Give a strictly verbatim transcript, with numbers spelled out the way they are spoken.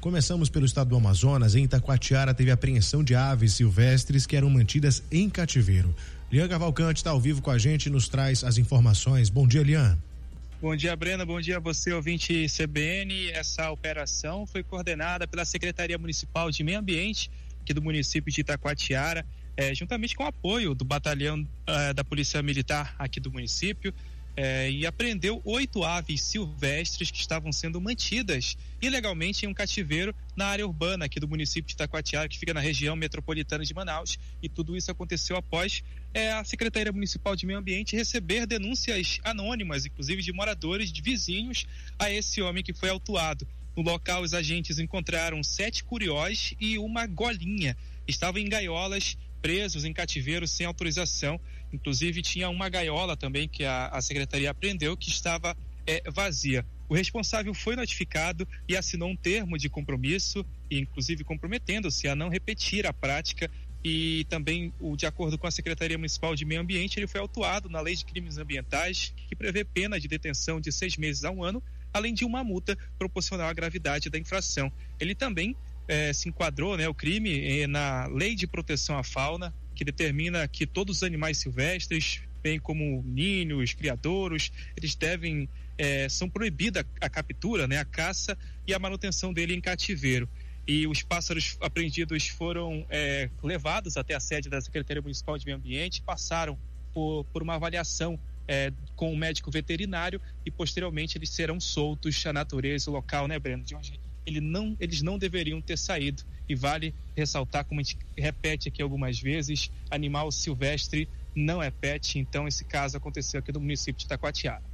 Começamos pelo estado do Amazonas. Em Itacoatiara teve apreensão de aves silvestres que eram mantidas em cativeiro. Lian Cavalcante está ao vivo com a gente e nos traz as informações. Bom dia, Lian. Bom dia, Brena. Bom dia a você, ouvinte C B N. Essa operação foi coordenada pela Secretaria Municipal de Meio Ambiente aqui do município de Itacoatiara, é, juntamente com o apoio do batalhão é, da Polícia Militar aqui do município, é, e apreendeu oito aves silvestres que estavam sendo mantidas ilegalmente em um cativeiro na área urbana aqui do município de Itacoatiara, que fica na região metropolitana de Manaus, e tudo isso aconteceu após é, a Secretaria Municipal de Meio Ambiente receber denúncias anônimas, inclusive de moradores, de vizinhos, a esse homem que foi autuado. No local, os agentes encontraram sete curiós e uma golinha. Estavam em gaiolas, presos em cativeiro sem autorização. Inclusive, tinha uma gaiola também que a, a secretaria apreendeu que estava é, vazia. O responsável foi notificado e assinou um termo de compromisso, inclusive comprometendo-se a não repetir a prática. E também, o, de acordo com a Secretaria Municipal de Meio Ambiente, ele foi autuado na Lei de Crimes Ambientais, que prevê pena de detenção de seis meses a um ano, além de uma multa proporcional à gravidade da infração. Ele também eh, se enquadrou, né, o crime eh, na Lei de Proteção à Fauna, que determina que todos os animais silvestres, bem como ninhos, criadouros, eles devem, eh, são proibida a captura, né, a caça e a manutenção dele em cativeiro. E os pássaros apreendidos foram eh, levados até a sede da Secretaria Municipal de Meio Ambiente, passaram por, por uma avaliação É, com o médico veterinário e posteriormente eles serão soltos à natureza local, né, Breno? De onde ele não, eles não deveriam ter saído. E vale ressaltar, como a gente repete aqui algumas vezes, animal silvestre não é pet, então esse caso aconteceu aqui no município de Itacoatiara.